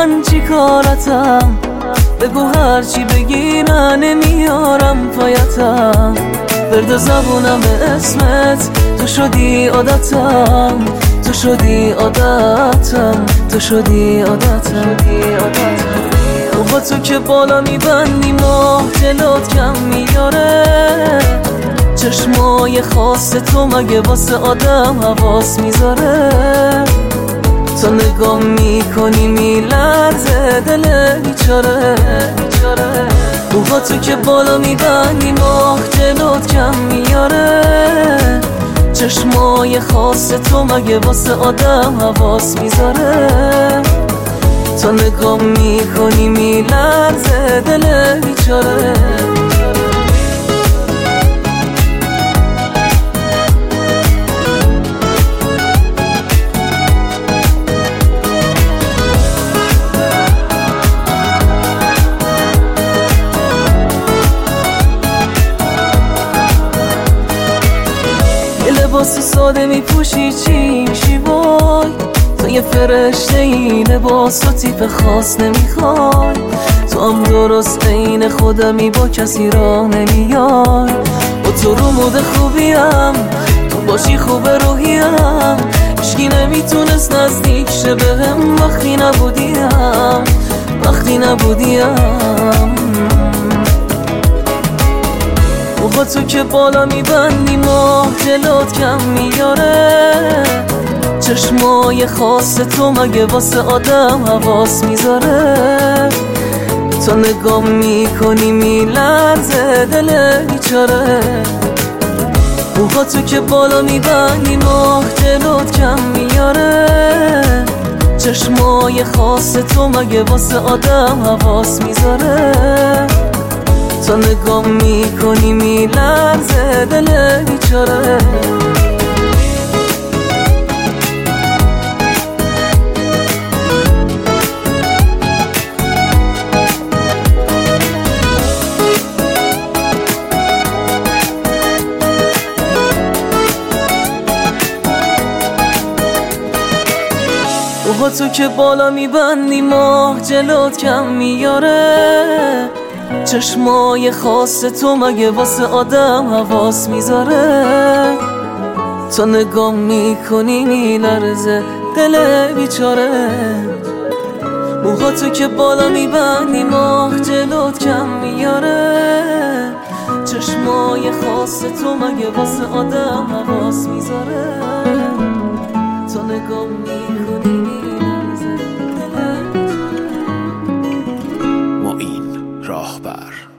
من چی کارتم؟ بگو هرچی بگی نه نمیارم پایتم. برد زبونم اسمت، تو شدی عادتم، تو شدی عادتم، تو شدی عادتم. با تو که بالا میبندی ماه جلوت کم میاره. چشمای خاص تو مگه واسه آدم حواس میذاره؟ تو نگاه میکنی میلرزه دل بیچاره. با تو که بالا میبندی ماه جلوت کم میاره. چشمای خاص تو مگه واسه آدم حواس میذاره؟ تو نگاه میکنی میلرزه دل بیچاره. لباس ساده میپوشی چی میشی وای؟ تو یه فرشته این لباس و تیپ خاص نمیخوای. تو هم درست عین خودمی با کسی راه نمیای. با تو رو مود خوبیم، تو باشی خوب روحیم. هیچکی نمیتونست نزدیک شه بهم وقتی نبودیم، وقتی نبودیم. با تو که بالا میبندی ماه جلوت کم میاره. چشمای خاص تو مگه واسه آدم حواس میذاره؟ تو نگاه میکنی میلرزه دل بیچاره. با تو که بالا میبندی ماه جلوت کم میاره. چشمای خاص تو مگه واسه آدم حواس میذاره؟ تو نگاه میکنی میلرزه دل بیچاره. با تو که بالا میبندی ماه جلوت کم میاره. چشمای خاص تو مگه واسه آدم حواس میذاره؟ تو نگاه میکنی میلرزه دل بیچاره. موها تو که بالا میبندی ماه جلوت کم میاره. چشمای خاص تو مگه واسه آدم حواس میذاره؟ تو نگاه میکنی میلرزه دل بیچاره. معین راهبر